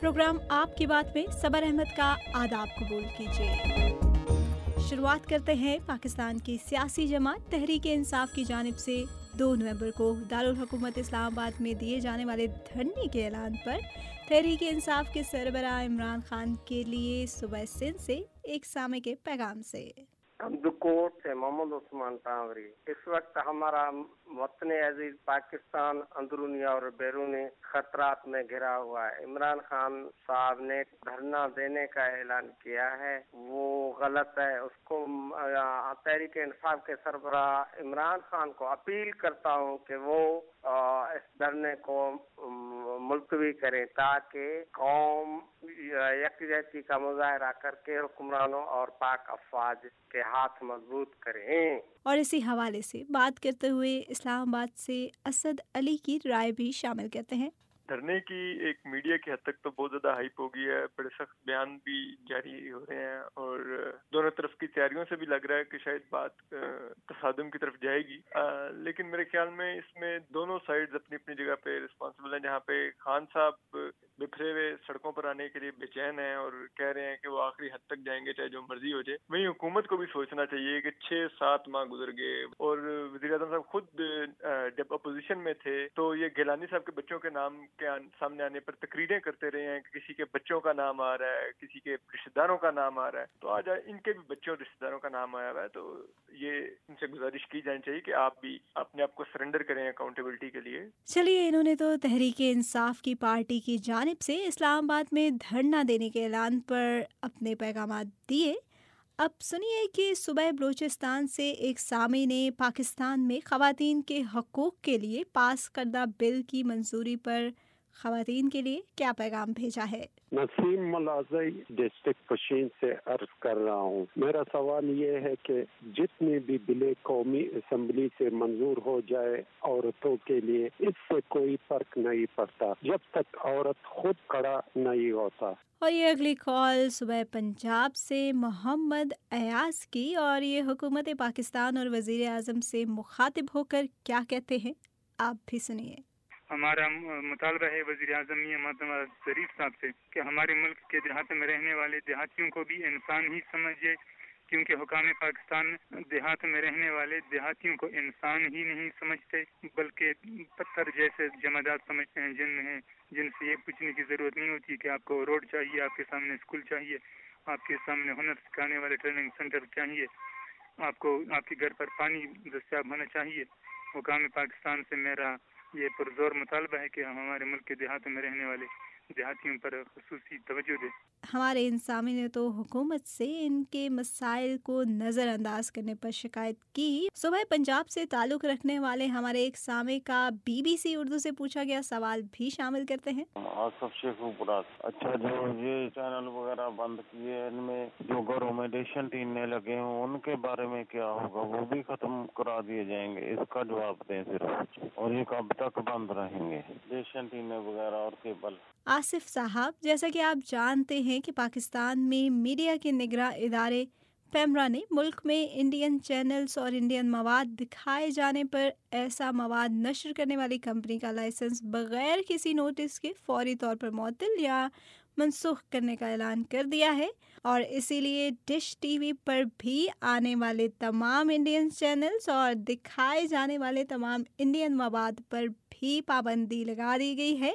Programme आपकी बात में सबर अहमद का आदाब कबूल कीजिए। शुरुआत करते हैं पाकिस्तान की सियासी जमात तहरीक-ए-इंसाफ की जानिब से 2 नवंबर को दारुल हुकूमत इस्लामाबाद में दिए जाने वाले धरने के ऐलान पर तहरीक-ए-इंसाफ के सरबराह इमरान खान के लिए सुबह सिंध से एक सामे के पैगाम से। अब्दुकोट से मोहम्मद उस्मान तावरी। इस वक्त हमारा वतन अजीज पाकिस्तान अंदरूनी और बैरूनी खतरात में घिरा हुआ है। इमरान खान साहब ने धरना देने का ऐलान किया है, वो गलत है। उसको तहरीक इंसाफ के सरबराह इमरान खान को अपील करता हूँ कि वो इस धरने को मुलतवी करें ताकि कौम यकजहती का मुजाहरा करके हुक्मरानों और पाक अफवाज के हाथ मजबूत करें। और इसी हवाले से बात करते हुए इस्लामाबाद से असद अली की राय भी शामिल करते हैं। धरने की एक मीडिया की हद तक तो बहुत ज़्यादा हाइप हो गई है, बड़े सख्त बयान भी जारी हो रहे हैं और दोनों तरफ की तैयारियों से भी लग रहा है कि शायद बात तसादुम की तरफ जाएगी। लेकिन मेरे ख्याल में इसमें दोनों साइड्स अपनी अपनी जगह पे रिस्पॉन्सिबल हैं। जहाँ पे खान साहब बिखरे हुए सड़कों पर आने के लिए बेचैन हैं और कह रहे हैं कि वो आखिरी हद तक जाएंगे चाहे जो मर्जी हो जाए, वहीं हुकूमत को भी सोचना चाहिए कि 6-7 माह गुजर गए और वज़ीर आज़म साहब खुद जब अपोजिशन में थे तो ये गिलानी साहब के बच्चों के नाम के सामने आने पर तकरीरें करते रहे हैं कि किसी के बच्चों का नाम आ रहा है, किसी के रिश्तेदारों का नाम आ रहा है, तो आज इनके भी बच्चों और रिश्तेदारों का नाम आया हुआ है। तो ये इनसे गुजारिश की जानी चाहिए कि आप भी अपने आप को सरेंडर करें अकाउंटेबिलिटी के लिए। चलिए, इन्होंने तो तहरीक इंसाफ की पार्टी की जानिब से इस्लामाबाद में धरना देने के ऐलान पर अपने पैगाम दिए। अब सुनिए कि सुबह बलूचिस्तान से एक सामी ने पाकिस्तान में ख़वातीन के हकूक़ के लिए पास करदा बिल की मंजूरी पर ख़वातीन के लिए क्या पैगाम भेजा है। नसीम मलाज़ई डिस्ट्रिक्ट पशीन से अर्ज कर रहा हूँ। मेरा सवाल ये है कि जितनी भी बिलें कौमी असम्बली से मंजूर हो जाए औरतों के लिए, इससे कोई फर्क नहीं पड़ता जब तक औरत खुद खड़ा नहीं होता। और ये अगली कॉल सुबह पंजाब से मोहम्मद अयाज की, और ये हुकूमत पाकिस्तान और वज़ीर आज़म से मुखातिब होकर क्या कहते हैं, आप भी सुनिए। हमारा मुतालबा है वज़ीर आज़म मोहम्मद शरीफ साहब से कि हमारे मुल्क के देहात में रहने वाले देहातियों को भी इंसान ही समझे, क्योंकि हुकाम पाकिस्तान देहात में रहने वाले देहातियों को इंसान ही नहीं समझते बल्कि पत्थर जैसे जमादात समझते हैं जिनसे ये पूछने की ज़रूरत नहीं होती कि आपको रोड चाहिए, आपके सामने स्कूल चाहिए, आपके सामने हुनर सिखाने वाले ट्रेनिंग सेंटर चाहिए, आपको आपके घर पर पानी दस्तयाब होना चाहिए। हुकाम पाकिस्तान से मेरा ये पुरजोर मुतालबा है कि हमारे मुल्क के देहातों में रहने वाले देहातियों पर खुसूसी तवज्जो दे। हमारे इंसामी ने तो हुकूमत से इनके मसाइल को नज़रअंदाज करने पर शिकायत की। सुबह पंजाब से ताल्लुक़ रखने वाले हमारे एक सामे का BBC उर्दू से पूछा गया सवाल भी शामिल करते हैं। आसफ शेखुपुरा। अच्छा, जो ये चैनल वगैरह बंद किए, इनमें जो घरों में रेशन टीने लगे हों उनके बारे में क्या होगा, वो भी खत्म करा दिए जाएंगे? इसका जवाब दें सिर्फ। और ये कब तक बंद रहेंगे रेशन टीने वगैरह और केबल? आसिफ साहब, जैसा कि आप जानते हैं कि पाकिस्तान में मीडिया के निगरां इदारे पैमरा ने मुल्क में इंडियन चैनल्स और इंडियन मवाद दिखाए जाने पर ऐसा मवाद नशर करने वाली कंपनी का लाइसेंस बगैर किसी नोटिस के फौरी तौर पर मुअत्तल या मनसूख करने का ऐलान कर दिया है। और इसीलिए डिश टीवी पर भी आने वाले तमाम इंडियन चैनल्स और दिखाए जाने वाले तमाम इंडियन मवाद पर भी पाबंदी लगा दी गई है।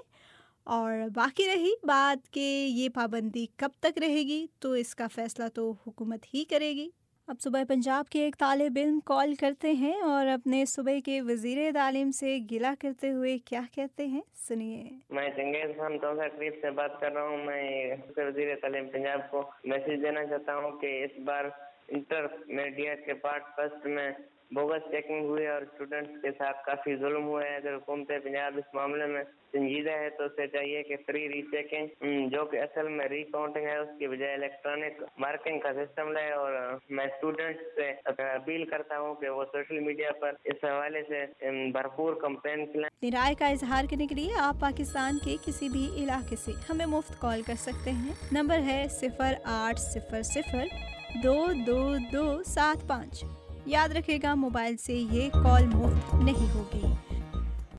और बाकी रही बात कि ये पाबंदी कब तक रहेगी, तो इसका फ़ैसला तो हुकूमत ही करेगी। अब सुबह पंजाब के एक तालिब इल्म कॉल करते हैं और अपने सुबह के वज़ीर तालीम से गिला करते हुए क्या कहते हैं, सुनिए। मैं चंगेज़ खान तौसा करीब से बात कर रहा हूँ। मैं वज़ीर तालीम पंजाब को मैसेज देना चाहता हूँ कि इस बार इंटरमीडिएट के पार्ट फर्स्ट में बोगस चेकिंग हुई और स्टूडेंट्स के साथ काफ़ी जुल्म हुआ है। अगर हुकूमत पंजाब इस मामले में संजीदा है तो उसे चाहिए कि फ्री रीचेकिंग, जो कि असल में रिकाउंटिंग है, उसकी बजाय इलेक्ट्रॉनिक मार्किंग का सिस्टम लाए। और मैं स्टूडेंट्स से अपील करता हूँ कि वो सोशल मीडिया पर इस हवाले से भरपूर कैंपेन चलाएं। अपनी राय का इजहार करने के लिए आप पाकिस्तान के किसी भी इलाके से हमें मुफ्त कॉल कर सकते हैं। नंबर है 0800 22275। याद रखेगा, मोबाइल से ये कॉल मुफ्त नहीं होगी।